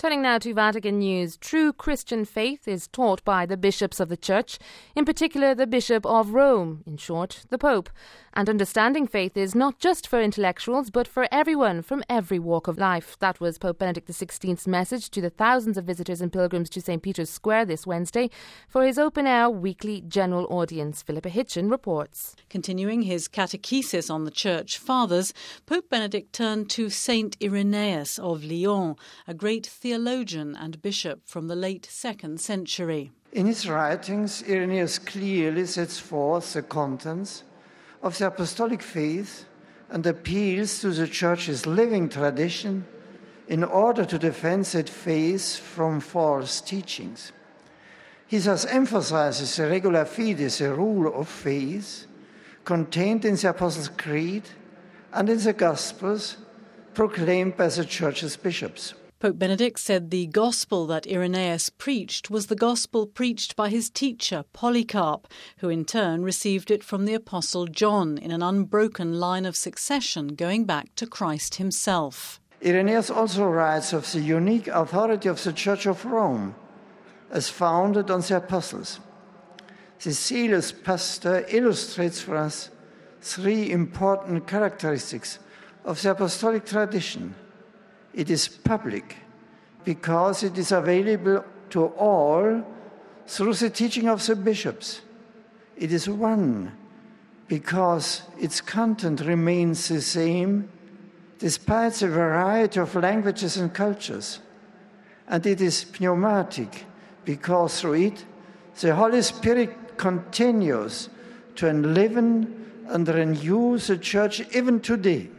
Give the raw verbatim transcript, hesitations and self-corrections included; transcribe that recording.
Turning now to Vatican News, true Christian faith is taught by the bishops of the Church, in particular the Bishop of Rome, in short, the Pope. And understanding faith is not just for intellectuals, but for everyone from every walk of life. That was Pope Benedict the sixteenth's message to the thousands of visitors and pilgrims to Saint Peter's Square this Wednesday for his open-air weekly general audience. Philippa Hitchin reports. Continuing his catechesis on the Church Fathers, Pope Benedict turned to Saint Irenaeus of Lyon, a great theologian and bishop from the late second century. In his writings, Irenaeus clearly sets forth the contents of the apostolic faith and appeals to the Church's living tradition in order to defend that faith from false teachings. He thus emphasizes the regula fide, the rule of faith, contained in the Apostles' Creed and in the Gospels proclaimed by the Church's bishops. Pope Benedict said the gospel that Irenaeus preached was the gospel preached by his teacher, Polycarp, who in turn received it from the Apostle John in an unbroken line of succession going back to Christ himself. Irenaeus also writes of the unique authority of the Church of Rome, as founded on the Apostles. The zealous pastor illustrates for us three important characteristics of the apostolic tradition. It is public because it is available to all through the teaching of the bishops. It is one because its content remains the same despite the variety of languages and cultures. And it is pneumatic because through it the Holy Spirit continues to enliven and renew the Church even today.